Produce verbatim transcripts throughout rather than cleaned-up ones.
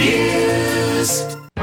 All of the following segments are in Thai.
News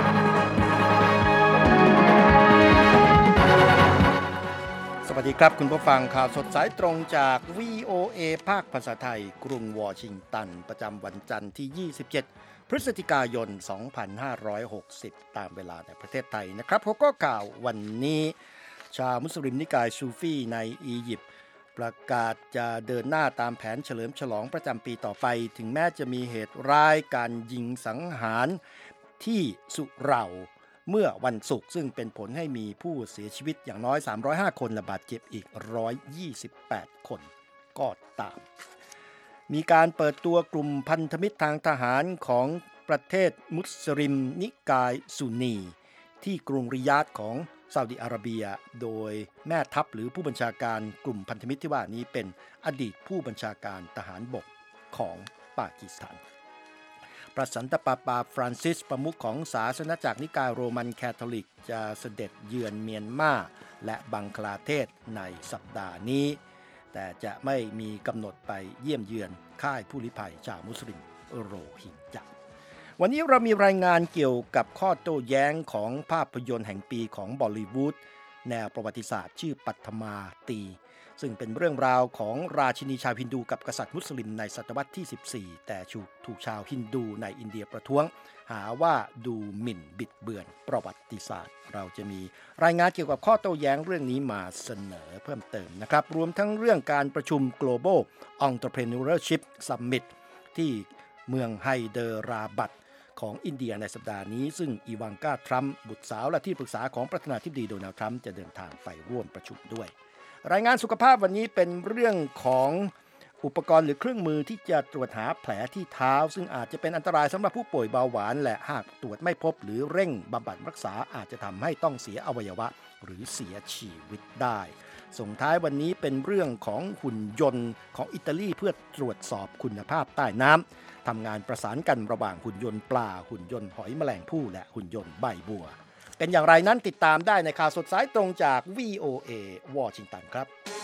สวัสดีครับคุณผู้ฟังข่าวสดสายตรงจาก วี โอ เอ ภาคภาษาไทยกรุงวอชิงตันประจำวันจันทร์ที่ ยี่สิบเจ็ด พฤศจิกายน สองพันห้าร้อยหกสิบ ตามเวลาในประเทศไทยนะครับหัวข้อข่าววันนี้ชาวมุสลิมนิกายซูฟีในอียิปต์ประกาศจะเดินหน้าตามแผนเฉลิมฉลองประจำปีต่อไปถึงแม้จะมีเหตุร้ายการยิงสังหารที่สุเหร่าเมื่อวันศุกร์ซึ่งเป็นผลให้มีผู้เสียชีวิตอย่างน้อยสามร้อยห้าคนและบาดเจ็บอีกหนึ่งร้อยยี่สิบแปดคนก็ตามมีการเปิดตัวกลุ่มพันธมิตรทางทหารของประเทศมุสลิมนิกายซุนนีที่กรุงริยาดของซาอุดิอาระเบียโดยแม่ทัพหรือผู้บัญชาการกลุ่มพันธมิตรที่ว่านี้เป็นอดีตผู้บัญชาการทหารบกของปากีสถานพระสันตะปาปาฟรานซิสประมุขของศาสนาจักรนิกายโรมันแคทอลิกจะเสด็จเยือนเมียนมาและบังคลาเทศในสัปดาห์นี้แต่จะไม่มีกำหนดไปเยี่ยมเยือนค่ายผู้ลี้ภัยชาวมุสลิมโรฮิงญาวันนี้เรามีรายงานเกี่ยวกับข้อโต้แย้งของภาพยนตร์แห่งปีของบอลลีวูดแนวประวัติศาสตร์ชื่อปัทมาตีซึ่งเป็นเรื่องราวของราชินีชาวฮินดูกับกษัตริย์มุสลิมในศตวรรษที่สิบสี่แต่ถูกชาวฮินดูในอินเดียประท้วงหาว่าดูหมิ่นบิดเบือนประวัติศาสตร์เราจะมีรายงานเกี่ยวกับข้อโต้แย้งเรื่องนี้มาเสนอเพิ่มเติมนะครับรวมทั้งเรื่องการประชุม Global Entrepreneurship Summit ที่เมืองไฮเดราบัดของอินเดียในสัปดาห์นี้ซึ่งอีวานกาทรัมป์บุตรสาวและที่ปรึกษาของประธานาธิบดีโดนัลด์ทรัมป์จะเดินทางไปร่วมประชุมด้วยรายงานสุขภาพวันนี้เป็นเรื่องของอุปกรณ์หรือเครื่องมือที่จะตรวจหาแผลที่เท้าซึ่งอาจจะเป็นอันตรายสำหรับผู้ป่วยเบาหวานและหากตรวจไม่พบหรือเร่งบำบัดรักษาอาจจะทำให้ต้องเสียอวัยวะหรือเสียชีวิตได้ส่งท้ายวันนี้เป็นเรื่องของหุ่นยนต์ของอิตาลีเพื่อตรวจสอบคุณภาพใต้น้ำทำงานประสานกันระหว่างหุ่นยนต์ปลาหุ่นยนต์หอยแมลงภู่และหุ่นยนต์ใบบัวเป็นอย่างไรนั้นติดตามได้ในข่าวสดสายตรงจาก วี โอ เอ วอชิงตันครับ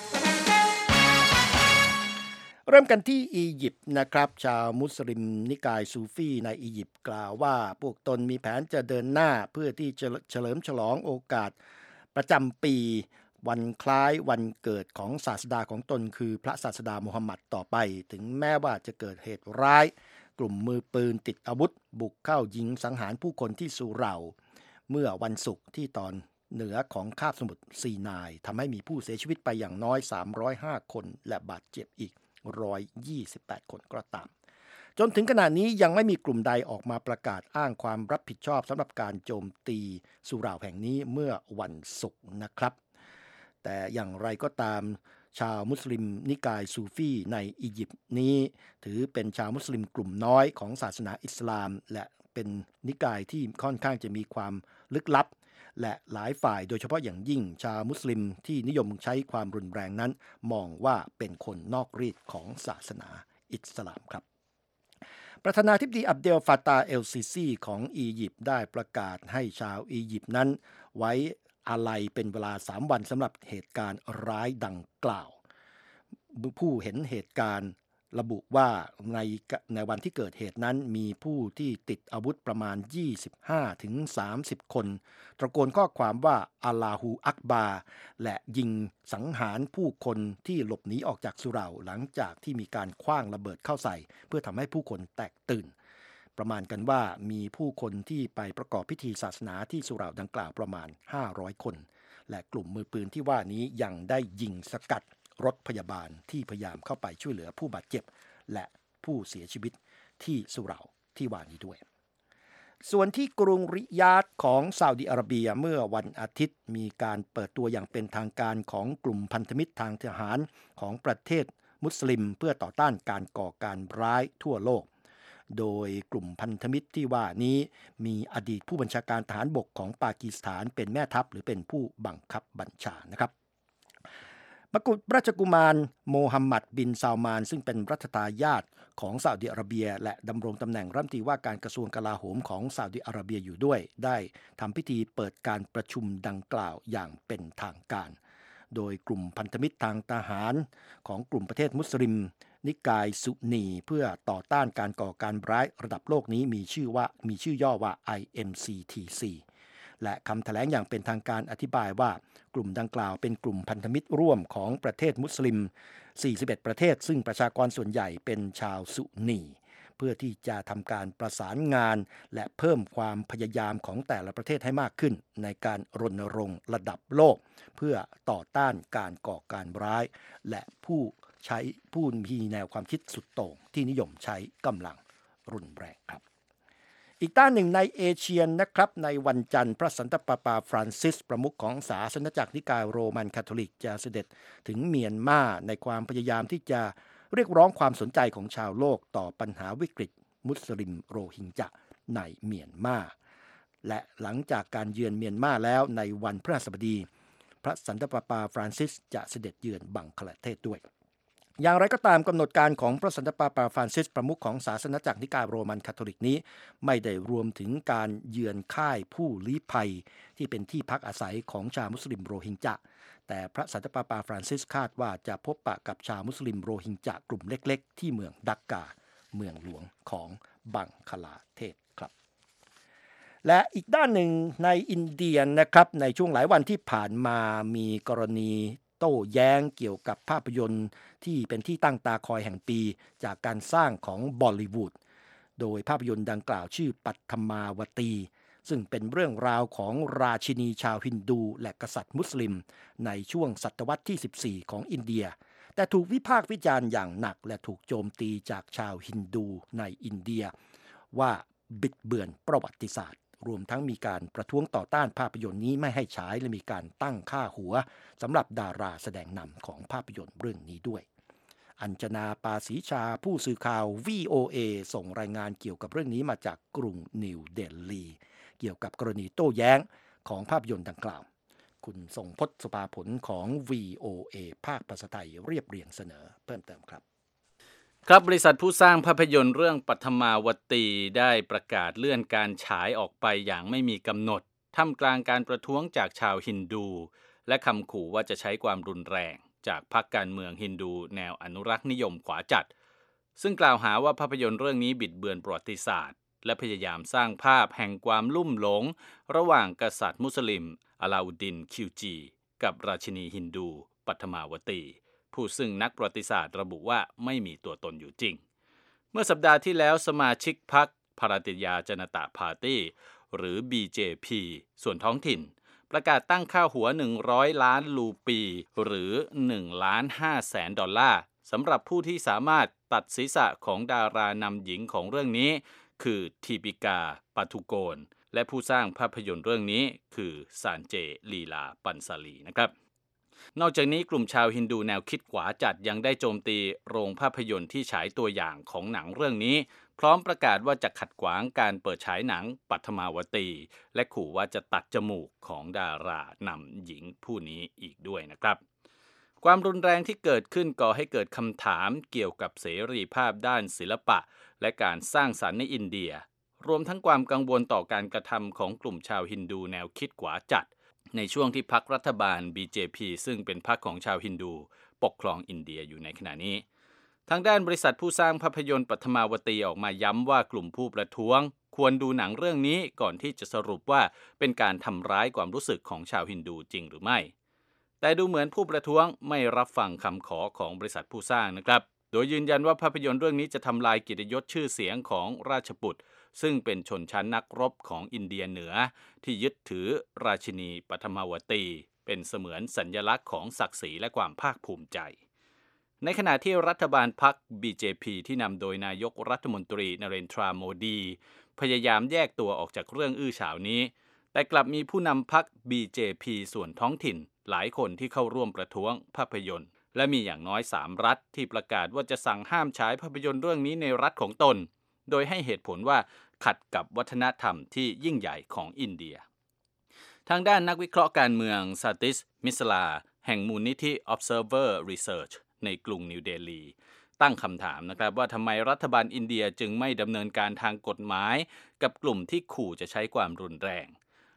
เริ่มกันที่อียิปต์นะครับชาวมุสลิมนิกายซูฟีในอียิปต์กล่าวว่าพวกตนมีแผนจะเดินหน้าเพื่อที่จะเฉลิมฉลองโอกาสประจำปีวันคล้ายวันเกิดของศาสดาของตนคือพระศาสดามูฮัมหมัดต่อไปถึงแม้ว่าจะเกิดเหตุร้ายกลุ่มมือปืนติดอาวุธบุกเข้ายิงสังหารผู้คนที่สุเหร่าเมื่อวันศุกร์ที่ตอนเหนือของคาบสมุทรซีนายทำให้มีผู้เสียชีวิตไปอย่างน้อยสามร้อยห้าคนและบาดเจ็บอีกหนึ่งร้อยยี่สิบแปดคนก็ตามจนถึงขณะนี้ยังไม่มีกลุ่มใดออกมาประกาศอ้างความรับผิดชอบสำหรับการโจมตีสุเหร่าแห่งนี้เมื่อวันศุกร์นะครับแต่อย่างไรก็ตามชาวมุสลิมนิกายซูฟีในอียิปต์นี้ถือเป็นชาวมุสลิมกลุ่มน้อยของศาสนาอิสลามและเป็นนิกายที่ค่อนข้างจะมีความลึกลับและหลายฝ่ายโดยเฉพาะอย่างยิ่งชาวมุสลิมที่นิยมใช้ความรุนแรงนั้นมองว่าเป็นคนนอกรีดของศาสนาอิสลามครับประธานาธิบดีอับเดลฟาตาเอลซิซีของอียิปต์ได้ประกาศให้ชาวอียิปต์นั้นไว้อาลัยเป็นเวลาสามวันสำหรับเหตุการณ์ร้ายดังกล่าวผู้เห็นเหตุการณ์ระบุว่าในในวันที่เกิดเหตุนั้นมีผู้ที่ติดอาวุธประมาณ ยี่สิบห้าถึงสามสิบ คนตะโกนข้อความว่าอัลลาฮูอักบาร์และยิงสังหารผู้คนที่หลบหนีออกจากสุเหร่าหลังจากที่มีการขว้างระเบิดเข้าใส่เพื่อทำให้ผู้คนแตกตื่นประมาณกันว่ามีผู้คนที่ไปประกอบพิธีศาสนาที่สุเหร่าดังกล่าวประมาณห้าร้อยคนและกลุ่มมือปืนที่ว่านี้ยังได้ยิงสกัดรถพยาบาลที่พยายามเข้าไปช่วยเหลือผู้บาดเจ็บและผู้เสียชีวิตที่สุเหร่าที่ว่านี้ด้วยส่วนที่กรุงริยาดของซาอุดิอาระเบียเมื่อวันอาทิตย์มีการเปิดตัวอย่างเป็นทางการของกลุ่มพันธมิตรทางทหารของประเทศมุสลิมเพื่อต่อต้านการก่อการร้ายทั่วโลกโดยกลุ่มพันธมิตรที่ว่านี้มีอดีตผู้บัญชาการทหารบกของปากีสถานเป็นแม่ทัพหรือเป็นผู้บังคับบัญชานะครับมกุฎราชกุมารโมฮัมหมัดบินซาลมานซึ่งเป็นรัชทายาทของซาอุดิอาระเบียและดำรงตำแหน่งรัฐมนตรีว่าการกระทรวงกลาโหมของซาอุดิอาระเบียอยู่ด้วยได้ทำพิธีเปิดการประชุมดังกล่าวอย่างเป็นทางการโดยกลุ่มพันธมิตรทางทหารของกลุ่มประเทศมุสลิมนิกายซุนนีเพื่อต่อต้านการก่อการร้ายระดับโลกนี้มีชื่อว่ามีชื่อย่อว่า ไอ เอ็ม ซี ที ซี และคำแถลงอย่างเป็นทางการอธิบายว่ากลุ่มดังกล่าวเป็นกลุ่มพันธมิตรร่วมของประเทศมุสลิมสี่สิบเอ็ดประเทศซึ่งประชากรส่วนใหญ่เป็นชาวซุนนีเพื่อที่จะทำการประสานงานและเพิ่มความพยายามของแต่ละประเทศให้มากขึ้นในการรณรงค์ระดับโลกเพื่อต่อต้านการก่อการร้ายและผู้ใช้ผู้มีแนวความคิดสุดโต่งที่นิยมใช้กำลังรุนแรงครับอีกด้านหนึ่งในเอเชียนะครับในวันจันทร์พระสันตะปาปาฟรานซิสประมุขของศาสนจักรนิกายโรมันคาทอลิกจะเสด็จถึงเมียนมาในความพยายามที่จะเรียกร้องความสนใจของชาวโลกต่อปัญหาวิกฤตมุสลิมโรฮิงญะในเมียนมาและหลังจากการเยือนเมียนมาแล้วในวันพฤหัสบดีพระสันตะปาปาฟรานซิสจะเสด็จเยือนบังคลาเทศด้วยอย่างไรก็ตามกำหนดการของพระสันตะปาปาฟรานซิสประมุขของศาสนจักรนิกายโรมันคาทอลิกนี้ไม่ได้รวมถึงการเยือนค่ายผู้ลี้ภัยที่เป็นที่พักอาศัยของชาวมุสลิมโรฮิงญะแต่พระสันตะปาปาฟรานซิสคาดว่าจะพบปะกับชาวมุสลิมโรฮิงญะกลุ่มเล็กๆที่เมืองดักกาเมืองหลวงของบังคลาเทศครับและอีกด้านหนึ่งในอินเดียนะครับในช่วงหลายวันที่ผ่านมามีกรณีโต้แย้งเกี่ยวกับภาพยนตร์ที่เป็นที่ตั้งตาคอยแห่งปีจากการสร้างของบอลลีวูดโดยภาพยนตร์ดังกล่าวชื่อปัทมาวตีซึ่งเป็นเรื่องราวของราชินีชาวฮินดูและกษัตริย์มุสลิมในช่วงศตวรรษที่สิบสี่ของอินเดียแต่ถูกวิพากษ์วิจารณ์อย่างหนักและถูกโจมตีจากชาวฮินดูในอินเดียว่าบิดเบือนประวัติศาสตร์รวมทั้งมีการประท้วงต่อต้านภาพยนตร์นี้ไม่ให้ฉายและมีการตั้งค่าหัวสำหรับดาราแสดงนำของภาพยนตร์เรื่องนี้ด้วยอัญชนาปาศรีชาผู้สื่อข่าว วี โอ เอ ส่งรายงานเกี่ยวกับเรื่องนี้มาจากกรุงนิวเดลีเกี่ยวกับกรณีโต้แย้งของภาพยนตร์ดังกล่าวคุณทรงพจน์ สุภาผลของ วี โอ เอ ภาคภาษาไทยเรียบเรียงเสนอเพิ่มเติมครับครับบริษัทผู้สร้างภาพยนตร์เรื่องปัทมาวตีได้ประกาศเลื่อนการฉายออกไปอย่างไม่มีกำหนดท่ามกลางการประท้วงจากชาวฮินดูและคำขู่ว่าจะใช้ความรุนแรงจากพรรคการเมืองฮินดูแนวอนุรักษ์นิยมขวาจัดซึ่งกล่าวหาว่าภาพยนตร์เรื่องนี้บิดเบือนประวัติศาสตร์และพยายามสร้างภาพแห่งความลุ่มหลงระหว่างกษัตริย์มุสลิมอลาอุดดินคิลจีกับราชินีฮินดูปัทมาวตีผู้ซึ่งนักประวัติศาสตร์ระบุว่าไม่มีตัวตนอยู่จริงเมื่อสัปดาห์ที่แล้วสมาชิกพรรคภารติยาจนตะพาร์ตี้หรือ บี เจ พี ส่วนท้องถิ่นประกาศตั้งค่าหัวหนึ่งร้อยล้านรูปีหรือหนึ่งล้านห้าแสนดอลลาร์สำหรับผู้ที่สามารถตัดศีรษะของดารานำหญิงของเรื่องนี้คือทีปิกาปาทุโกนและผู้สร้างภาพยนตร์เรื่องนี้คือซานเจลีลาปันซาลีนะครับนอกจากนี้กลุ่มชาวฮินดูแนวคิดขวาจัดยังได้โจมตีโรงภาพยนตร์ที่ฉายตัวอย่างของหนังเรื่องนี้พร้อมประกาศว่าจะขัดขวางการเปิดฉายหนังปัทมาวตีและขู่ว่าจะตัดจมูกของดารานำหญิงผู้นี้อีกด้วยนะครับความรุนแรงที่เกิดขึ้นก่อให้เกิดคำถามเกี่ยวกับเสรีภาพด้านศิลปะและการสร้างสรรค์ในอินเดียรวมทั้งความกังวลต่อการกระทำของกลุ่มชาวฮินดูแนวคิดขวาจัดในช่วงที่พรรครัฐบาล บี เจ พี ซึ่งเป็นพรรคของชาวฮินดูปกครองอินเดียอยู่ในขณะนี้ทางด้านบริษัทผู้สร้างภาพยนตร์ปัทมาวตีออกมาย้ำว่ากลุ่มผู้ประท้วงควรดูหนังเรื่องนี้ก่อนที่จะสรุปว่าเป็นการทำร้ายความรู้สึกของชาวฮินดูจริงหรือไม่แต่ดูเหมือนผู้ประท้วงไม่รับฟังคำขอของบริษัทผู้สร้างนะครับโดยยืนยันว่าภาพยนตร์เรื่องนี้จะทำลายเกียรติยศชื่อเสียงของราชบุตรซึ่งเป็นชนชั้นนักรบของอินเดียเหนือที่ยึดถือราชินีปัทมาวตีเป็นเสมือนสัญลักษณ์ของศักดิ์ศรีและความภาคภูมิใจในขณะที่รัฐบาลพรรค บี เจ พี ที่นำโดยนายกรัฐมนตรีนเรนทราโมดีพยายามแยกตัวออกจากเรื่องอื้อฉาวนี้แต่กลับมีผู้นำพรรค บี เจ พี ส่วนท้องถิ่นหลายคนที่เข้าร่วมประท้วงภาพยนตร์และมีอย่างน้อยสามรัฐที่ประกาศว่าจะสั่งห้ามฉายภาพยนตร์เรื่องนี้ในรัฐของตนโดยให้เหตุผลว่าขัดกับวัฒนธรรมที่ยิ่งใหญ่ของอินเดียทางด้านนักวิเคราะห์การเมืองซาติสมิสลาแห่งมูลนิธิ Observer Research ในกรุงนิวเดลีตั้งคำถามนะครับว่าทำไมรัฐบาลอินเดียจึงไม่ดำเนินการทางกฎหมายกับกลุ่มที่ขู่จะใช้ความรุนแรง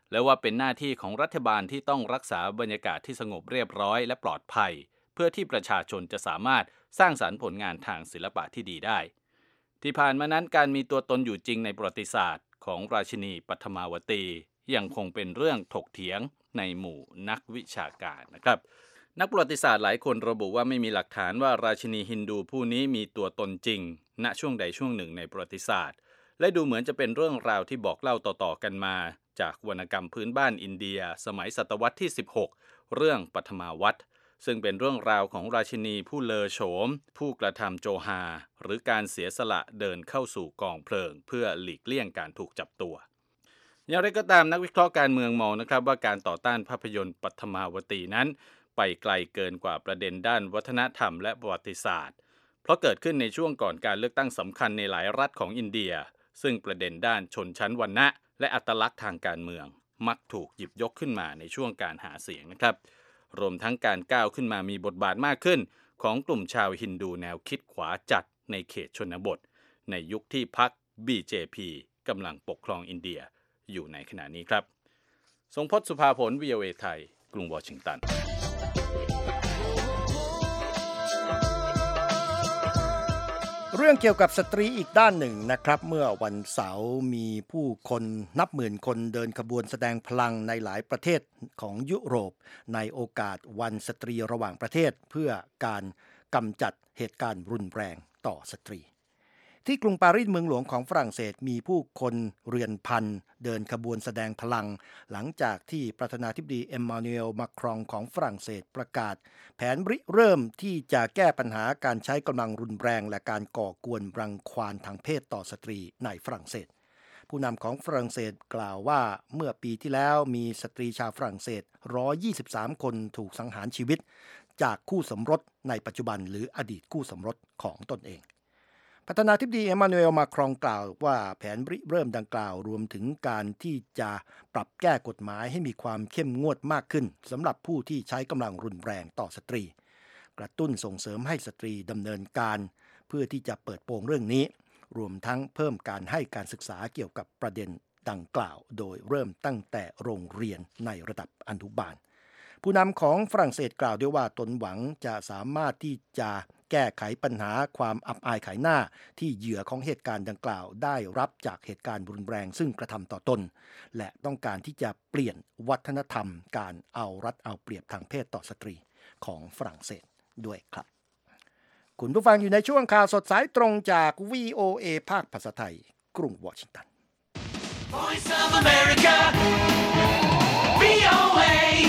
และว่าเป็นหน้าที่ของรัฐบาลที่ต้องรักษาบรรยากาศที่สงบเรียบร้อยและปลอดภัยเพื่อที่ประชาชนจะสามารถสร้างสรรค์ผลงานทางศิลปะที่ดีได้ที่ผ่านมานั้นการมีตัวตนอยู่จริงในประวัติศาสตร์ของราชินีปัทมาวตียังคงเป็นเรื่องถกเถียงในหมู่นักวิชาการนะครับนักประวัติศาสตร์หลายคนระบุว่าไม่มีหลักฐานว่าราชินีฮินดูผู้นี้มีตัวตนจริงณช่วงใดช่วงหนึ่งในประวัติศาสตร์และดูเหมือนจะเป็นเรื่องราวที่บอกเล่าต่อๆกันมาจากวรรณกรรมพื้นบ้านอินเดียสมัยศตวรรษที่สิบหกเรื่องปัทมาวัตรซึ่งเป็นเรื่องราวของราชินีผู้เลอโฉมผู้กระทำโจฮาหรือการเสียสละเดินเข้าสู่กองเพลิงเพื่อหลีกเลี่ยงการถูกจับตัวอย่างไรก็ตามนักวิเคราะห์การเมืองมองนะครับว่าการต่อต้านภาพยนตร์ปัทมาวตีนั้นไปไกลเกินกว่าประเด็นด้านวัฒนธรรมและประวัติศาสตร์เพราะเกิดขึ้นในช่วงก่อนการเลือกตั้งสำคัญในหลายรัฐของอินเดียซึ่งประเด็นด้านชนชั้นวรรณะและอัตลักษณ์ทางการเมืองมักถูกหยิบยกขึ้นมาในช่วงการหาเสียงนะครับรวมทั้งการก้าวขึ้นมามีบทบาทมากขึ้นของกลุ่มชาวฮินดูแนวคิดขวาจัดในเขตชนบทในยุคที่พรรค บี เจ พี กำลังปกครองอินเดียอยู่ในขณะนี้ครับทรงพจน์สุภาผล วี โอ เอ ไทยกรุงวอชิงตันเรื่องเกี่ยวกับสตรีอีกด้านหนึ่งนะครับเมื่อวันเสาร์มีผู้คนนับหมื่นคนเดินขบวนแสดงพลังในหลายประเทศของยุโรปในโอกาสวันสตรีระหว่างประเทศเพื่อการกำจัดเหตุการณ์รุนแรงต่อสตรีที่กรุงปารีสเมืองหลวงของฝรั่งเศสมีผู้คนเรือนพันเดินขบวนแสดงพลังหลังจากที่ประธานาธิบดีเอ็มมานูเอลมาครองของฝรั่งเศสประกาศแผนริเริ่มที่จะแก้ปัญหาการใช้กำลังรุนแรงและการก่อกวนรังควานทางเพศต่อสตรีในฝรั่งเศสผู้นำของฝรั่งเศสกล่าวว่าเมื่อปีที่แล้วมีสตรีชาวฝรั่งเศสหนึ่งร้อยยี่สิบสามคนถูกสังหารชีวิตจากคู่สมรสในปัจจุบันหรืออดีตคู่สมรสของตนเองประธานาธิบดีเอ็มมานูเอลมาครองกล่าวว่าแผนริเริ่มดังกล่าวรวมถึงการที่จะปรับแก้กฎหมายให้มีความเข้มงวดมากขึ้นสำหรับผู้ที่ใช้กำลังรุนแรงต่อสตรีกระตุ้นส่งเสริมให้สตรีดำเนินการเพื่อที่จะเปิดโปงเรื่องนี้รวมทั้งเพิ่มการให้การศึกษาเกี่ยวกับประเด็นดังกล่าวโดยเริ่มตั้งแต่โรงเรียนในระดับอนุบาลผู้นำของฝรั่งเศสกล่าวด้วยว่าตนหวังจะสามารถที่จะแก้ไขปัญหาความอับอายขายหน้าที่เหยื่อของเหตุการณ์ดังกล่าวได้รับจากเหตุการณ์รุนแรงซึ่งกระทำต่อตนและต้องการที่จะเปลี่ยนวัฒนธรรมการเอารัดเอาเปรียบทางเพศต่อสตรีของฝรั่งเศสด้วยครับคุณผู้ฟังอยู่ในช่วงข่าวสดสายตรงจาก วี โอ เอ ภาคภาษาไทยกรุงวอชิงตัน Voice of America วี โอ เอ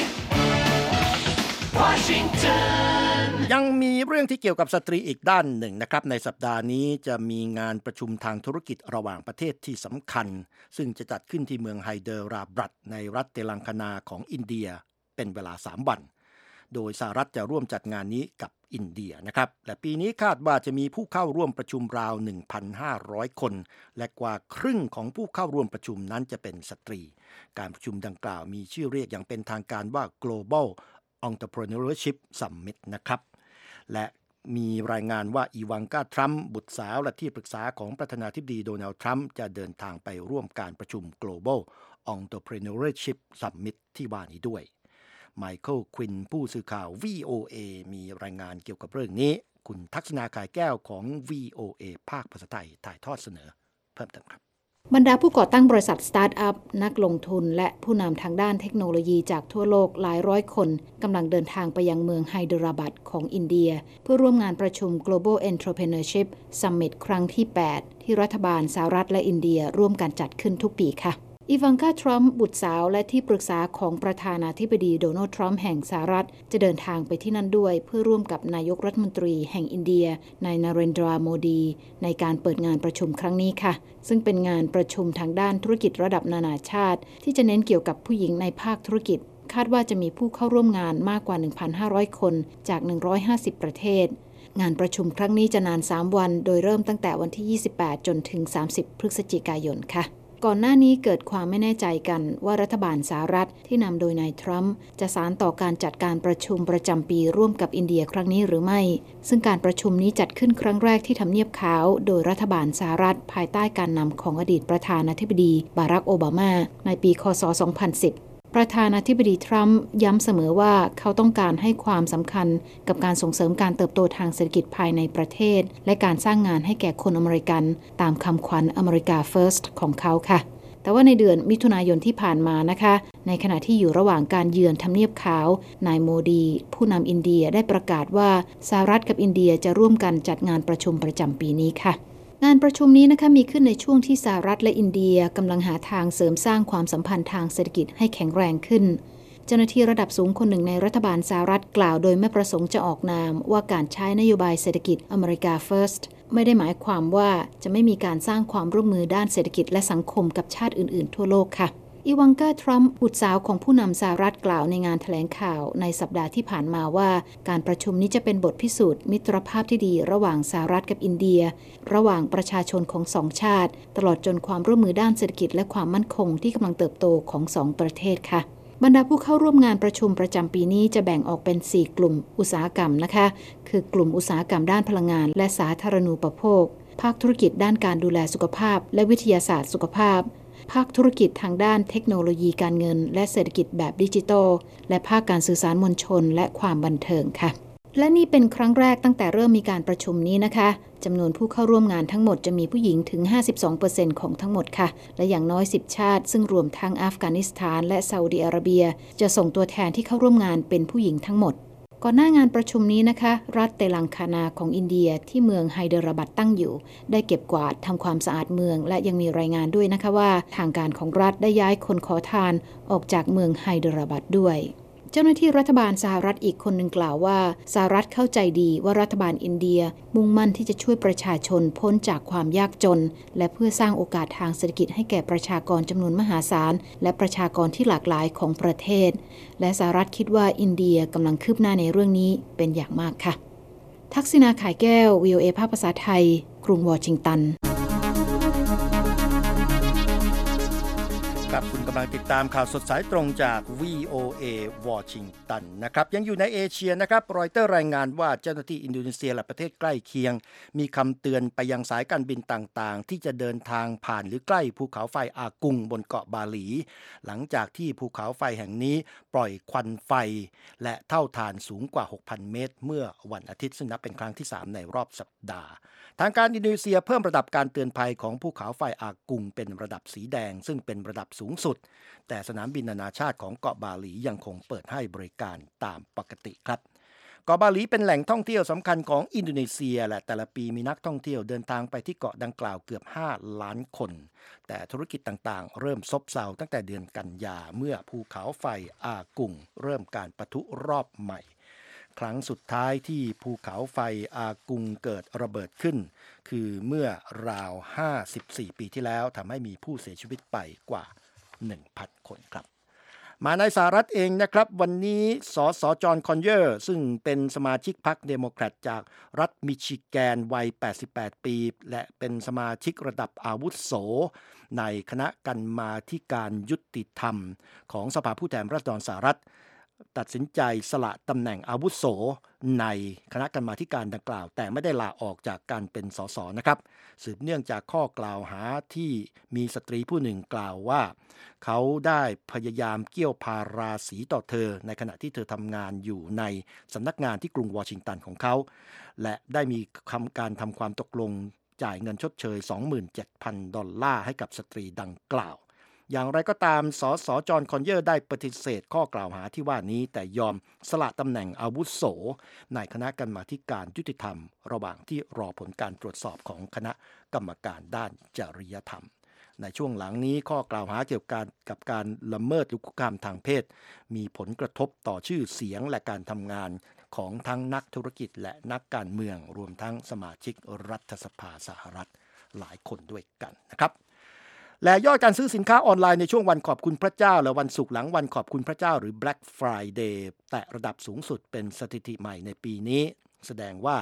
Washington ยังมีเรื่องที่เกี่ยวกับสตรีอีกด้านหนึ่งนะครับในสัปดาห์นี้จะมีงานประชุมทางธุรกิจระหว่างประเทศที่สำคัญซึ่งจะจัดขึ้นที่เมืองไฮเดราบัดในรัฐเตลังกานาของอินเดียเป็นเวลาสามวันโดยสหรัฐจะร่วมจัดงานนี้กับอินเดียนะครับและปีนี้คาดว่าจะมีผู้เข้าร่วมประชุมราว หนึ่งพันห้าร้อย คนและกว่าครึ่งของผู้เข้าร่วมประชุมนั้นจะเป็นสตรีการประชุมดังกล่าวมีชื่อเรียกอย่างเป็นทางการว่า Global Entrepreneurship Summit นะครับและมีรายงานว่าอีวานกาทรัมป์บุตรสาวและที่ปรึกษาของประธานาธิบดีโดนัลด์ทรัมป์จะเดินทางไปร่วมการประชุม Global Entrepreneurship Summit ที่ว่านี้ด้วยไมเคิลควินผู้สื่อข่าว วี โอ เอ มีรายงานเกี่ยวกับเรื่องนี้คุณทักษณาขายแก้วของ วี โอ เอ ภาคภาษาไทยถ่ายทอดเสนอเพิ่มเติมครับบรรดาผู้ก่อตั้งบริษัทสตาร์ทอัพนักลงทุนและผู้นำทางด้านเทคโนโลยีจากทั่วโลกหลายร้อยคนกำลังเดินทางไปยังเมืองไฮเดราบัดของอินเดียเพื่อร่วมงานประชุม Global Entrepreneurship Summit ครั้งที่ แปด ที่รัฐบาลสหรัฐและอินเดียร่วมกันจัดขึ้นทุกปีค่ะอีวานกาทรัมป์บุตรสาวและที่ปรึกษาของประธานาธิบดีโดนัลด์ทรัมป์แห่งสหรัฐจะเดินทางไปที่นั่นด้วยเพื่อร่วมกับนายกรัฐมนตรีแห่งอินเดียนายนาเรนดราโมดีในการเปิดงานประชุมครั้งนี้ค่ะซึ่งเป็นงานประชุมทางด้านธุรกิจระดับนานาชาติที่จะเน้นเกี่ยวกับผู้หญิงในภาคธุรกิจคาดว่าจะมีผู้เข้าร่วมงานมากกว่า หนึ่งพันห้าร้อย คนจากหนึ่งร้อยห้าสิบประเทศงานประชุมครั้งนี้จะนานสามวันโดยเริ่มตั้งแต่วันที่ยี่สิบแปดจนถึงสามสิบพฤศจิกายนค่ะก่อนหน้านี้เกิดความไม่แน่ใจกันว่ารัฐบาลสหรัฐที่นำโดยนายทรัมป์จะสานต่อการจัดการประชุมประจำปีร่วมกับอินเดียครั้งนี้หรือไม่ซึ่งการประชุมนี้จัดขึ้นครั้งแรกที่ทำเนียบขาวโดยรัฐบาลสหรัฐภายใต้การนำของอดีตประธานาธิบดีบารักโอบามาในปีค.ศ. สองพันสิบประธานาธิบดีทรัมป์ย้ำเสมอว่าเขาต้องการให้ความสำคัญกับการส่งเสริมการเติบโตทางเศรษฐกิจภายในประเทศและการสร้างงานให้แก่คนอเมริกันตามคำขวัญอเมริกา First ของเขาค่ะแต่ว่าในเดือนมิถุนายนที่ผ่านมานะคะในขณะที่อยู่ระหว่างการเยือนทำเนียบขาวนายโมดีผู้นำอินเดียได้ประกาศว่าสหรัฐกับอินเดียจะร่วมกันจัดงานประชุมประจำปีนี้ค่ะงานประชุมนี้นะคะมีขึ้นในช่วงที่สหรัฐและอินเดียกำลังหาทางเสริมสร้างความสัมพันธ์ทางเศรษฐกิจให้แข็งแรงขึ้นเจ้าหน้าที่ระดับสูงคนหนึ่งในรัฐบาลสหรัฐกล่าวโดยไม่ประสงค์จะออกนามว่าการใช้นโยบายเศรษฐกิจอเมริกา First ไม่ได้หมายความว่าจะไม่มีการสร้างความร่วมมือด้านเศรษฐกิจและสังคมกับชาติอื่นๆทั่วโลกค่ะอีวานกา ทรัมป์บุตรสาวของผู้นำสหรัฐกล่าวในงานแถลงข่าวในสัปดาห์ที่ผ่านมาว่าการประชุมนี้จะเป็นบทพิสูจน์มิตรภาพที่ดีระหว่างสหรัฐกับอินเดียระหว่างประชาชนของสองชาติตลอดจนความร่วมมือด้านเศรษฐกิจและความมั่นคงที่กำลังเติบโตของสองประเทศค่ะบรรดาผู้เข้าร่วมงานประชุมประจำปีนี้จะแบ่งออกเป็นสี่กลุ่มอุตสาหกรรมนะคะคือกลุ่มอุตสาหกรรมด้านพลังงานและสาธารณูปโภคภาคธุรกิจด้านการดูแลสุขภาพและวิทยาศาสตร์สุขภาพภาคธุรกิจทางด้านเทคโนโลยีการเงินและเศรษฐกิจแบบดิจิทัลและภาคการสื่อสารมวลชนและความบันเทิงค่ะและนี่เป็นครั้งแรกตั้งแต่เริ่มมีการประชุมนี้นะคะจำนวนผู้เข้าร่วมงานทั้งหมดจะมีผู้หญิงถึง ห้าสิบสองเปอร์เซ็นต์ ของทั้งหมดค่ะและอย่างน้อยสิบชาติซึ่งรวมทั้งอัฟกานิสถานและซาอุดิอาระเบียจะส่งตัวแทนที่เข้าร่วมงานเป็นผู้หญิงทั้งหมดก่อนหน้างานประชุมนี้นะคะรัฐเตลังกานาของอินเดียที่เมืองไฮเดราบัดตั้งอยู่ได้เก็บกวาดทำความสะอาดเมืองและยังมีรายงานด้วยนะคะว่าทางการของรัฐได้ย้ายคนขอทานออกจากเมืองไฮเดราบัดด้วยเจ้าหน้าที่รัฐบาลสหรัฐอีกคนหนึ่งกล่าวว่าสหรัฐเข้าใจดีว่ารัฐบาลอินเดียมุ่งมั่นที่จะช่วยประชาชนพ้นจากความยากจนและเพื่อสร้างโอกาสทางเศรษฐกิจให้แก่ประชากรจำนวนมหาศาลและประชากรที่หลากหลายของประเทศและสหรัฐคิดว่าอินเดียกำลังคืบหน้าในเรื่องนี้เป็นอย่างมากค่ะทักษิณา ข่ายแก้ว วี โอ เอ ภาคภาษาไทยกรุงวอชิงตันครับคุณกำลังติดตามข่าวสดสายตรงจาก วี โอ เอ วอชิงตันนะครับยังอยู่ในเอเชียนะครับรอยเตอร์รายงานว่าเจ้าหน้าที่อินโดนีเซียและประเทศใกล้เคียงมีคำเตือนไปยังสายการบินต่างๆที่จะเดินทางผ่านหรือใกล้ภูเขาไฟอากุงบนเกาะบาหลีหลังจากที่ภูเขาไฟแห่งนี้ปล่อยควันไฟและเท่าฐานสูงกว่า หกพัน เมตรเมื่อวันอาทิตย์ซึ่งนับเป็นครั้งที่สามในรอบสัปดาห์ทางการอินโดนีเซียเพิ่มระดับการเตือนภัยของภูเขาไฟอากุงเป็นระดับสีแดงซึ่งเป็นระดับสูงสุดแต่สนามบินนานาชาติของเกาะบาหลียังคงเปิดให้บริการตามปกติครับเกาะบาหลีเป็นแหล่งท่องเที่ยวสำคัญของอินโดนีเซียและแต่ละปีมีนักท่องเที่ยวเดินทางไปที่เกาะดังกล่าวเกือบห้าล้านคนแต่ธุรกิจต่างๆเริ่มซบเซาตั้งแต่เดือนกันยาเมื่อภูเขาไฟอากุงเริ่มการปะทุรอบใหม่ครั้งสุดท้ายที่ภูเขาไฟอากุงเกิดระเบิดขึ้นคือเมื่อราวห้าสิบสี่ปีที่แล้วทำให้มีผู้เสียชีวิตไปกว่า หนึ่งพัน คนครับมาในสหรัฐเองนะครับวันนี้สสจอห์นคอนเยอร์ซึ่งเป็นสมาชิกพรรคเดโมแครตจากรัฐมิชิแกนวัยแปดสิบแปดปีและเป็นสมาชิกระดับอาวุโสในคณะกรรมาธิการยุติธรรมของสภาผู้แทนราษฎรสหรัฐตัดสินใจสละตำแหน่งอาวุโสในคณะกรรมาธิการดังกล่าวแต่ไม่ได้ลาออกจากการเป็นสสนะครับสืบเนื่องจากข้อกล่าวหาที่มีสตรีผู้หนึ่งกล่าวว่าเขาได้พยายามเกี่ยวพาราสีต่อเธอในขณะที่เธอทำงานอยู่ในสำนักงานที่กรุงวอชิงตันของเขาและได้มีคำการทำความตกลงจ่ายเงินชดเชย สองหมื่นเจ็ดพัน ดอลลาร์ให้กับสตรีดังกล่าวอย่างไรก็ตามสสจอห์นคอนเยอร์ได้ปฏิเสธข้อกล่าวหาที่ว่านี้แต่ยอมสละตำแหน่งอาวุโสในคณะกรรมาธิการยุติธรรมระหว่างที่รอผลการตรวจสอบของคณะกรรมการด้านจริยธรรมในช่วงหลังนี้ข้อกล่าวหาเกี่ยวกับการละเมิดหรือคุกคามทางเพศมีผลกระทบต่อชื่อเสียงและการทำงานของทั้งนักธุรกิจและนักการเมืองรวมทั้งสมาชิกรัฐสภาสหรัฐหลายคนด้วยกันนะครับและยอดการซื้อสินค้าออนไลน์ในช่วงวันขอบคุณพระเจ้าและวันศุกร์หลังวันขอบคุณพระเจ้าหรือ Black Friday แตะระดับสูงสุดเป็นสถิติใหม่ในปีนี้แสดงว่า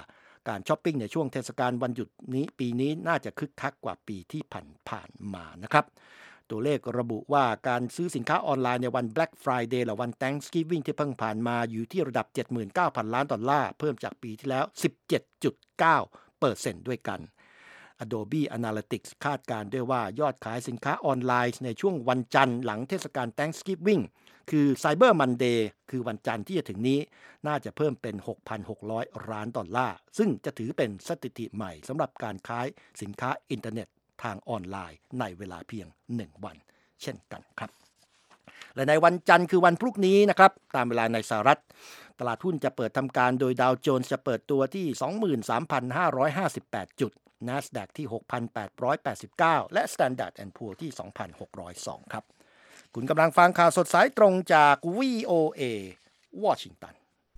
การช้อปปิ้งในช่วงเทศกาลวันหยุดนี้ปีนี้น่าจะคึกคักกว่าปีที่ผ่านๆมานะครับตัวเลขระบุว่าการซื้อสินค้าออนไลน์ในวัน Black Friday และวัน Thanksgiving ที่เพิ่งผ่านมาอยู่ที่ระดับ เจ็ดหมื่นเก้าพัน ล้านดอลลาร์เพิ่มจากปีที่แล้ว สิบเจ็ดจุดเก้าเปอร์เซ็นต์ ด้วยกัน Adobe Analytics คาดการณ์ด้วยว่ายอดขายสินค้าออนไลน์ในช่วงวันจันทร์หลังเทศกาล Thanksgiving คือ Cyber Monday คือวันจันทร์ที่จะถึงนี้น่าจะเพิ่มเป็น หกพันหกร้อย ล้านดอลลาร์ซึ่งจะถือเป็นสถิติใหม่สำหรับการขายสินค้าอินเทอร์เน็ตทางออนไลน์ในเวลาเพียงหนึ่งวันเช่นกันครับและในวันจันทร์คือวันพรุ่งนี้นะครับตามเวลาในสหรัฐตลาดหุ้นจะเปิดทำการโดยดาวโจนส์จะเปิดตัวที่ สองหมื่นสามพันห้าร้อยห้าสิบแปด จุด NASDAQ ที่ หกพันแปดร้อยแปดสิบเก้า และ Standard แอนด์ Poor's ที่ สองพันหกร้อยสอง ครับคุณกำลังฟังข่าวสดสายตรงจาก วี โอ เอ วอชิงตัน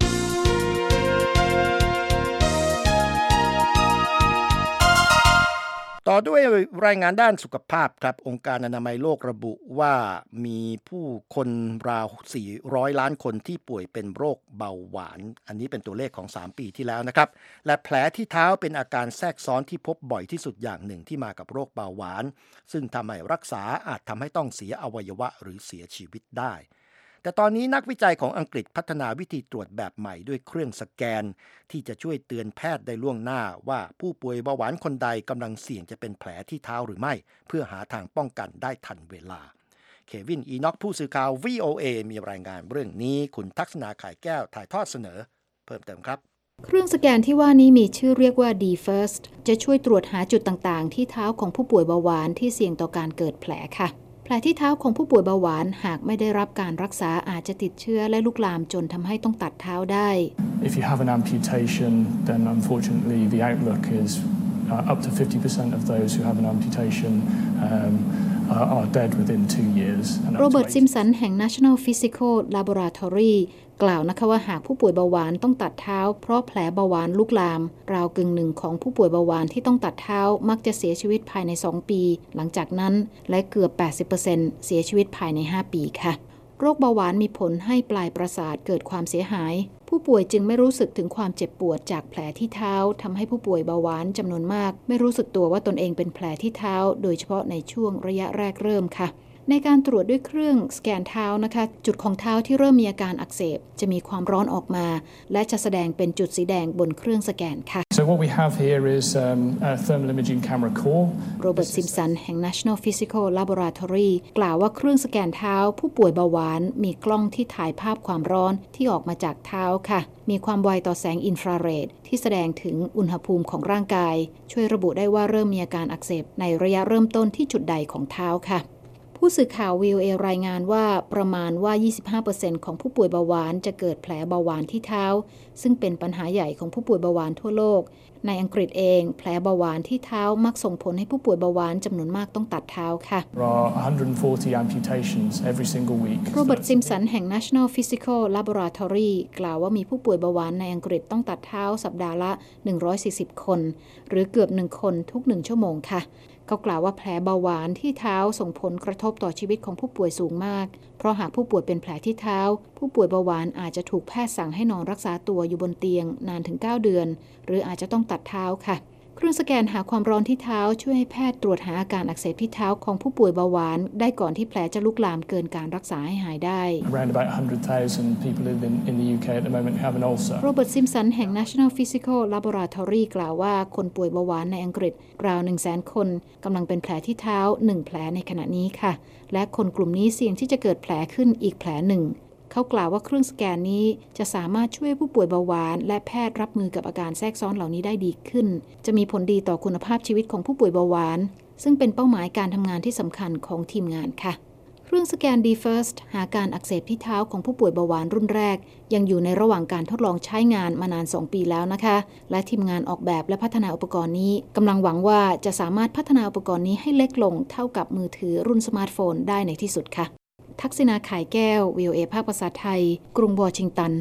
ต่อด้วยรายงานด้านสุขภาพครับองค์การอนามัยโลกระบุว่ามีผู้คนราวสี่ร้อยล้านคนที่ป่วยเป็นโรคเบาหวานอันนี้เป็นตัวเลขของสามปีที่แล้วนะครับและแผลที่เท้าเป็นอาการแทรกซ้อนที่พบบ่อยที่สุดอย่างหนึ่งที่มากับโรคเบาหวานซึ่งทำให้รักษาอาจทำให้ต้องเสียอวัยวะหรือเสียชีวิตได้แต่ตอนนี้นักวิจัยของอังกฤษพัฒนาวิธีตรวจแบบใหม่ด้วยเครื่องสแกนที่จะช่วยเตือนแพทย์ได้ล่วงหน้าว่าผู้ป่วยเบาหวานคนใดกำลังเสี่ยงจะเป็นแผลที่เท้าหรือไม่เพื่อหาทางป้องกันได้ทันเวลาเควินอีน็อกผู้สื่อข่าว วี โอ เอ มีรายงานเรื่องนี้คุณทักษณาข่ายแก้วถ่ายทอดเสนอเพิ่มเติมครับเครื่องสแกนที่ว่านี้มีชื่อเรียกว่า ดี เฟิร์สต์ จะช่วยตรวจหาจุดต่างๆที่เท้าของผู้ป่วยเบาหวานที่เสี่ยงต่อการเกิดแผลค่ะแผลที่เท้าของผู้ป่วยเบาหวานหากไม่ได้รับการรักษาอาจจะติดเชื้อและลุกลามจนทำให้ต้องตัดเท้าได้ If you have an amputation, then unfortunately the outlook is uh, up to fifty percent of those who have an amputation um, are, are dead within two years. โรเบิร์ตซิมสันแห่ง National Physical Laboratory กล่าวนะคะว่าหากผู้ป่วยเบาหวานต้องตัดเท้าเพราะแผลเบาหวานลุกลามราวกึ่งหนึ่งของผู้ป่วยเบาหวานที่ต้องตัดเท้ามักจะเสียชีวิตภายในสองปีหลังจากนั้นและเกือบ แปดสิบเปอร์เซ็นต์ เสียชีวิตภายในห้าปีค่ะโรคเบาหวานมีผลให้ปลายประสาทเกิดความเสียหายผู้ป่วยจึงไม่รู้สึกถึงความเจ็บปวดจากแผลที่เท้าทำให้ผู้ป่วยเบาหวานจำนวนมากไม่รู้สึกตัวว่าตนเองเป็นแผลที่เท้าโดยเฉพาะในช่วงระยะแรกเริ่มค่ะในการตรวจด้วยเครื่องสแกนเท้านะคะจุดของเท้าที่เริ่มมีอาการอักเสบจะมีความร้อนออกมาและจะแสดงเป็นจุดสีแดงบนเครื่องสแกนค่ะ So what we have here is um, a thermal imaging camera core โรเบิร์ตซิมสันแห่ง National Physical Laboratory กล่าวว่าเครื่องสแกนเท้าผู้ป่วยเบาหวานมีกล้องที่ถ่ายภาพความร้อนที่ออกมาจากเท้าค่ะมีความไวต่อแสงอินฟราเรดที่แสดงถึงอุณหภูมิของร่างกายช่วยระบุได้ว่าเริ่มมีอาการอักเสบในระยะเริ่มต้นที่จุดใดของเท้าค่ะผู้สื่อข่าว วี โอ เอ รายงานว่าประมาณว่า ยี่สิบห้าเปอร์เซ็นต์ ของผู้ป่วยเบาหวานจะเกิดแผลเบาหวานที่เท้าซึ่งเป็นปัญหาใหญ่ของผู้ป่วยเบาหวานทั่วโลกในอังกฤษเองแผลเบาหวานที่เท้ามักส่งผลให้ผู้ป่วยเบาหวานจำนวนมากต้องตัดเท้าค่ะ There are one hundred forty amputations every single week โรเบิร์ตซิมสันแห่ง National Physical Laboratory กล่าวว่ามีผู้ป่วยเบาหวานในอังกฤษต้องตัดเท้าสัปดาห์ละหนึ่งร้อยสี่สิบคนหรือเกือบหนึ่งคนทุกหนึ่งชั่วโมงค่ะเขากล่าวว่าแผลเบาหวานที่เท้าส่งผลกระทบต่อชีวิตของผู้ป่วยสูงมากเพราะหากผู้ป่วยเป็นแผลที่เท้าผู้ป่วยเบาหวานอาจจะถูกแพทย์สั่งให้นอนรักษาตัวอยู่บนเตียงนานถึงเก้าเดือนหรืออาจจะต้องตัดเท้าค่ะเครื่องสแกนหาความร้อนที่เท้าช่วยให้แพทย์ตรวจหาอาการอักเสบที่เท้าของผู้ป่วยเบาหวานได้ก่อนที่แผลจะลุกลามเกินการรักษาให้หายได้ Around about one hundred thousand people live in, in the ยู เค at the moment have an ulcer โรเบิร์ตซิมสันแห่ง National Physical Laboratory กล่าวว่าคนป่วยเบาหวานในอังกฤษราว หนึ่งแสน คนกำลังเป็นแผลที่เท้าหนึ่งแผลในขณะนี้ค่ะและคนกลุ่มนี้เสี่ยงที่จะเกิดแผลขึ้นอีกแผลหนึ่งเขากล่าวว่าเครื่องสแกนนี้จะสามารถช่วยผู้ป่วยเบาหวานและแพทย์รับมือกับอาการแทรกซ้อนเหล่านี้ได้ดีขึ้นจะมีผลดีต่อคุณภาพชีวิตของผู้ป่วยเบาหวานซึ่งเป็นเป้าหมายการทำงานที่สำคัญของทีมงานค่ะเครื่องสแกน ดี เฟิร์สต์ หาการอักเสบที่เท้าของผู้ป่วยเบาหวานรุ่นแรกยังอยู่ในระหว่างการทดลองใช้งานมานานสองปีแล้วนะคะและทีมงานออกแบบและพัฒนาอุปกรณ์นี้กำลังหวังว่าจะสามารถพัฒนาอุปกรณ์นี้ให้เล็กลงเท่ากับมือถือรุ่นสมาร์ทโฟนได้ในที่สุดค่ะทักษิณาข่ายแก้ว วี โอ เอ ภาคภาษาไทยกรุงวอชิงตัน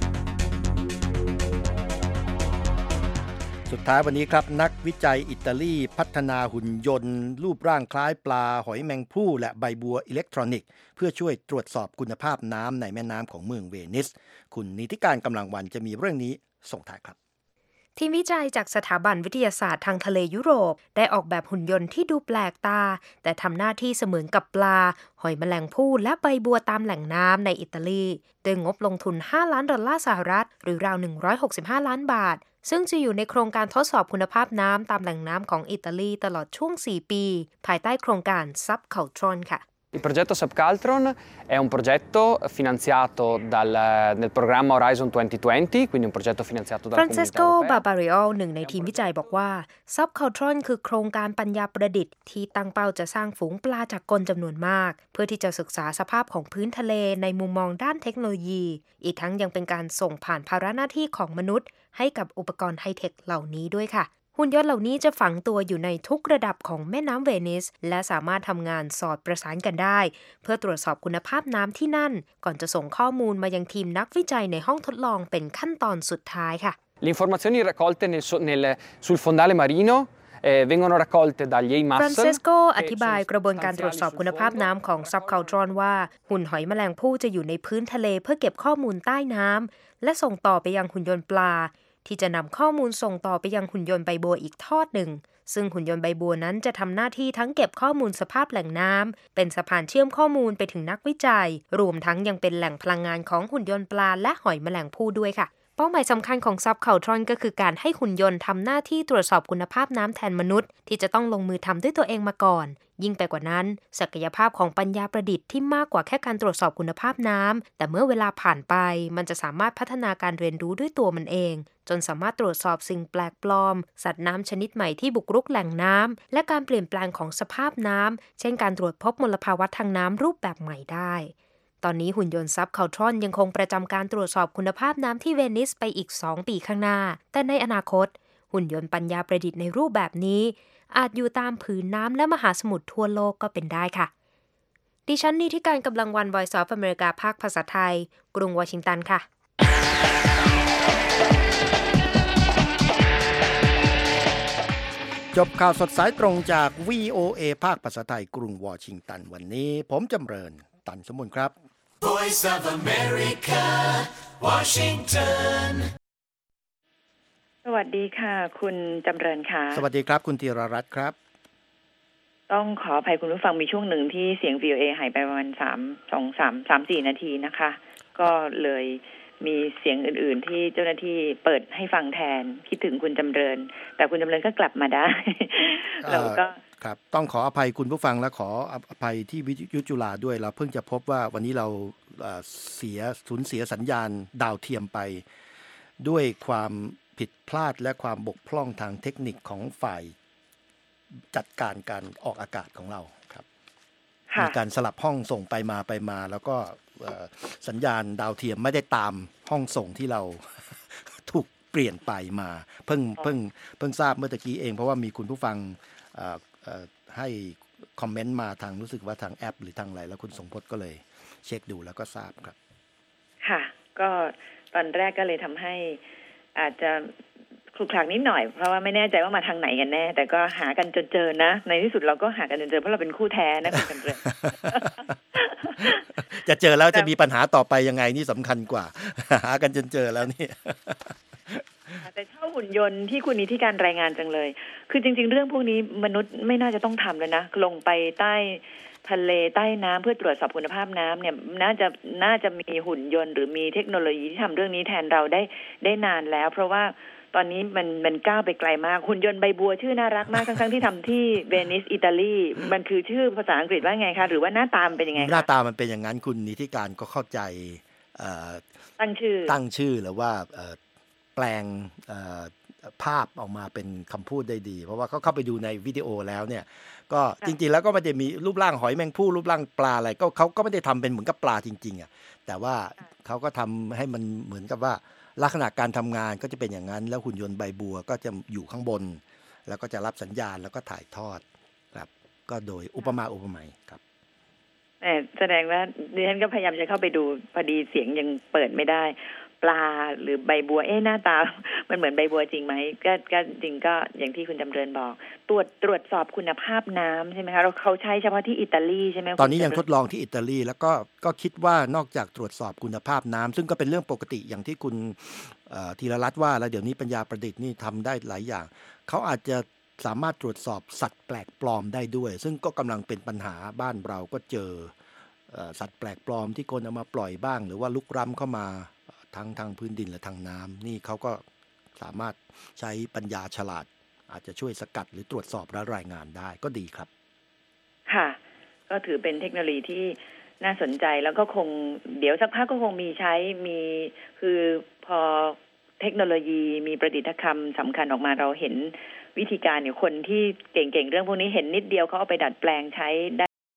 สุดท้ายวันนี้ครับนักวิจัยอิตาลีพัฒนาหุ่นยนต์รูปร่างคล้ายปลาหอยแมงภู่และใบบัวอิเล็กทรอนิกส์เพื่อช่วยตรวจสอบคุณภาพน้ำในแม่น้ำของเมืองเวนิสคุณนิติการกำลังวันจะมีเรื่องนี้ส่งท้ายครับทีมวิจัยจากสถาบันวิทยาศาสตร์ทางทะเลยุโรปได้ออกแบบหุ่นยนต์ที่ดูแปลกตาแต่ทำหน้าที่เสมือนกับปลาหอยแมลงภู่และใบบัวตามแหล่งน้ำในอิตาลีโดยงบลงทุนห้าล้านดอลลาร์สหรัฐหรือราวหนึ่งร้อยหกสิบห้าล้านบาทซึ่งจะอยู่ในโครงการทดสอบคุณภาพน้ำตามแหล่งน้ำของอิตาลีตลอดช่วงสี่ปีภายใต้โครงการ Subcultron ค่ะ Il progetto Subcultron è un progetto finanziato dal, nel programma Horizon duemilaventi, quindi un progetto finanziato dalla Comunità Francesco Europea. Barbario หนึ่งในทีมวิจัยบอกว่า Subcultron คือโครงการปัญญาประดิษฐ์ที่ตั้งเป้าจะสร้างฝูงปลาจากกลจำนวนมากเพื่อที่จะศึกษาสภาพของพื้นทะเลในมุมมองด้านเทคโนโลยีอีกทั้งยังเป็นการส่งผ่านภาระหน้าที่ของมนุษย์ให้กับอุปกรณ์ไฮเทคเหล่านี้ด้วยค่ะหุ่นยนต์เหล่านี้จะฝังตัวอยู่ในทุกระดับของแม่น้ำเวนิสและสามารถทำงานสอดประสานกันได้เพื่อตรวจสอบคุณภาพน้ำที่นั่นก่อนจะส่งข้อมูลมายังทีมนักวิจัยในห้องทดลองเป็นขั้นตอนสุดท้ายค่ะ Le informazioni raccolte nel, nel, sul fondale marino eh, vengono raccolte dagli A I M A S. Francesco อธิบายกระบวนการตรวจสอบคุณภาพน้ำของ Subcultron ว่าหุ่นหอยแมลงภู่จะอยู่ในพื้นทะเลเพื่อเก็บข้อมูลใต้น้ำและส่งต่อไปยังหุ่นยนต์ปลาที่จะนำข้อมูลส่งต่อไปยังหุ่นยนต์ใบบัวอีกทอดหนึ่งซึ่งหุ่นยนต์ใบบัวนั้นจะทำหน้าที่ทั้งเก็บข้อมูลสภาพแหล่งน้ำเป็นสะพานเชื่อมข้อมูลไปถึงนักวิจัยรวมทั้งยังเป็นแหล่งพลังงานของหุ่นยนต์ปลาและหอยแมลงภู่ด้วยค่ะเป้าหมายสำคัญของ Subcultron ก็คือการให้หุ่นยนต์ทำหน้าที่ตรวจสอบคุณภาพน้ำแทนมนุษย์ที่จะต้องลงมือทำด้วยตัวเองมาก่อนยิ่งไปกว่านั้นศักยภาพของปัญญาประดิษฐ์ที่มากกว่าแค่การตรวจสอบคุณภาพน้ำแต่เมื่อเวลาผ่านไปมันจะสามารถพัฒนาการเรียนรู้ด้วยตัวมันเองจนสามารถตรวจสอบสิ่งแปลกปลอมสัตว์น้ำชนิดใหม่ที่บุกรุกแหล่งน้ำและการเปลี่ยนแปลงของสภาพน้ำเช่นการตรวจพบมลภาวะทางน้ำรูปแบบใหม่ได้ตอนนี้หุ่นยนต์ Subcultron ยังคงประจำการตรวจสอบคุณภาพน้ำที่เวนิสไปอีกสองปีข้างหน้าแต่ในอนาคตหุ่นยนต์ปัญญาประดิษฐ์ในรูปแบบนี้อาจอยู่ตามผืนน้ำและมหาสมุทรทั่วโลกก็เป็นได้ค่ะดิฉันนิติการกำลังวัน Voice of America ภาคภาษาไทยกรุงวอชิงตันค่ะจบข่าวสดสายตรงจาก วี โอ เอ ภาคภาษาไทยกรุงวอชิงตันวันนี้ผมจำเริญตันสมบูรณ์ครับ Voice of America, Washington. สวัสดีค่ะคุณจำเริญค่ะสวัสดีครับคุณธีรรัตน์ครับต้องขออภัยคุณผู้ฟังมีช่วงหนึ่งที่เสียง วี โอ เอ หายไปประมาณสาม สอง สาม สาม สี่นาทีนะคะก็เลยมีเสียงอื่นๆที่เจ้าหน้าที่เปิดให้ฟังแทนคิดถึงคุณจำเริญแต่คุณจำเริญก็กลับมาได้แล้วก็ครับต้องขออภัยคุณผู้ฟังและขออภัยที่วิทยุจุฬาด้วยเราเพิ่งจะพบว่าวันนี้เราเสียสูญเสียสัญญาณดาวเทียมไปด้วยความผิดพลาดและความบกพร่องทางเทคนิคของฝ่ายจัดการการออกอากาศของเราครับมีการสลับห้องส่งไปมาไปมาแล้วก็สัญญาณดาวเทียมไม่ได้ตามห้องส่งที่เราถูกเปลี่ยนไปมาเพิ่งเพิ่งเพิ่งทราบเมื่อตะกี้เองเพราะว่ามีคุณผู้ฟังให้คอมเมนต์มาทางรู้สึกว่าทางแอปหรือทางอะไรแล้วคุณสมพจน์ก็เลยเช็คดูแล้วก็ทราบครับค่ะก็ตอนแรกก็เลยทำให้อาจจะคลุกคลักนิดหน่อยเพราะว่าไม่แน่ใจว่ามาทางไหนกันแน่แต่ก็หากันจนเจอนะในที่สุดเราก็หากันจนเจอเพราะเราเป็นคู่แท้นะคุณจำเริญจะเจอแล้วจะมีปัญหาต่อไปยังไงนี่สำคัญกว่าหากันจนเจอแล้วนี่แต่เช่าหุ่นยนต์ที่คุณนิติการรายงานจังเลยคือจริงๆเรื่องพวกนี้มนุษย์ไม่น่าจะต้องทำเลยนะลงไปใต้ทะเลใต้น้ำเพื่อตรวจสอบคุณภาพน้ำเนี่ยน่าจะน่าจะมีหุ่นยนต์หรือมีเทคโนโลยีที่ทำเรื่องนี้แทนเราได้ได้นานแล้วเพราะว่าตอนนี้มันมันก้าวไปไกลมากหุ่นยนต์ใบบัวชื่อน่ารักมากทั้งๆที่ทำที่เวนิสอิตาลีมันคือชื่อภาษาอังกฤษว่าไงคะหรือว่าหน้าตาเป็นยังไงคะหน้าตามันเป็นอย่างนั้นคุณนิติการก็เข้าใจตั้งชื่อตั้งชื่อหรือว่าแปลงภาพออกมาเป็นคำพูดได้ดีเพราะว่าเขาเข้าไปดูในวิดีโอแล้วเนี่ยก็จริงๆแล้วก็ไม่ได้มีรูปร่างหอยแมงภู่รูปร่างปลาอะไรก็เขาก็ไม่ได้ทำเป็นเหมือนกับปลาจริงๆอ่ะแต่ว่าเขาก็ทำให้มันเหมือนกับว่าลักษณะการทำงานก็จะเป็นอย่างนั้นแล้วหุ่นยนต์ใบบัวก็จะอยู่ข้างบนแล้วก็จะรับสัญญาณแล้วก็ถ่ายทอดครับก็โดยอุปมาอุปไมยครับแสดงว่าดิฉันก็พยายามจะเข้าไปดูพอดีเสียงยังเปิดไม่ได้ปลาหรือใบบัวเอ๊ะหน้าตามันเหมือนใบบัวจริงไหมก็ก็จริงก็อย่างที่คุณจำเริญบอกตรวจตรวจสอบคุณภาพน้ำใช่ไหมคะเราเขาใช้เฉพาะที่อิตาลีใช่ไหมตอนนี้ยังทดลองที่อิตาลีแล้วก็ก็คิดว่านอกจากตรวจสอบคุณภาพน้ำซึ่งก็เป็นเรื่องปกติอย่างที่คุณธีรรัตน์ว่าแล้วเดี๋ยวนี้ปัญญาประดิษฐ์นี่ทำได้หลายอย่างเขาอาจจะสามารถตรวจสอบสัตว์แปลกปลอมได้ด้วยซึ่งก็กำลังเป็นปัญหาบ้านเราก็เจอสัตว์แปลกปลอมที่คนเอามาปล่อยบ้างหรือว่าลุกล้ำเข้ามาทั้งทางพื้นดินและทางน้ำนี่เขาก็สามารถใช้ปัญญาฉลาดอาจจะช่วยสกัดหรือตรวจสอบและรายงานได้ก็ดีครับค่ะก็ถือเป็นเทคโนโลยีที่น่าสนใจแล้วก็คงเดี๋ยวสักพักก็คงมีใช้มีคือพอเทคโนโลยีมีประดิษฐกรรมสำคัญออกมาเราเห็นวิธีการเนี่ยคนที่เก่งๆเรื่องพวกนี้เห็นนิดเดียวเขาเอาไปดัดแปลงใช้ได้